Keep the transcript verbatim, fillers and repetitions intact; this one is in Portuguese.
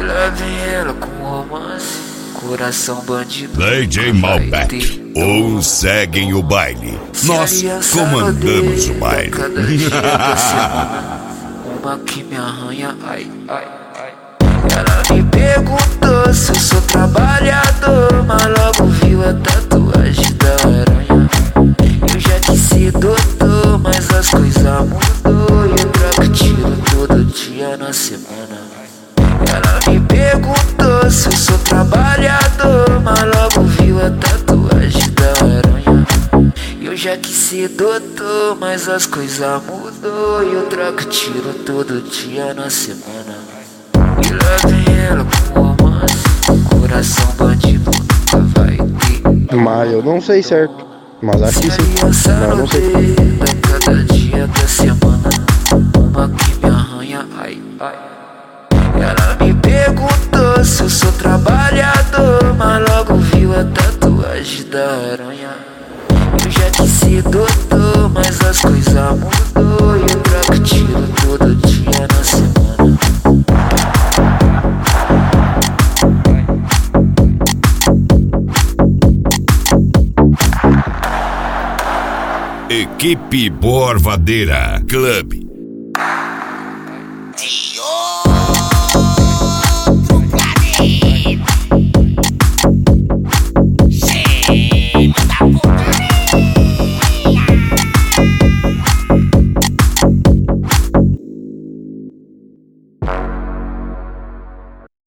E lá vem ela com romance, coração bandido. D J Malbec, uns seguem o baile, nós comandamos o baile. Cada dia da semana, uma que me arranha, ai, ai, ai. Ela me perguntou se eu sou trabalhador, mas logo viu a tatuagem da aranha. Eu já disse ser doutor, mas as coisas mudou. E eu troco tiro todo dia na semana. Ela me perguntou se eu sou trabalhador, mas logo viu a tatuagem da aranha. Eu já quis ser doutor, mas as coisas mudou. E eu troco tiro todo dia na semana. E lá vem ela com romance, coração bandido nunca vai ter. Mas eu não sei certo, mas acho que sim. Mas eu não sei. Cada dia da semana, uma que me arranha, ai, ai. Ela me perguntou se eu sou trabalhador, mas logo viu a tatuagem da aranha. Eu já quis ser doutor, mas as coisas mudou. E eu troco tiro todo dia na semana. Equipe Borvadeira Clube.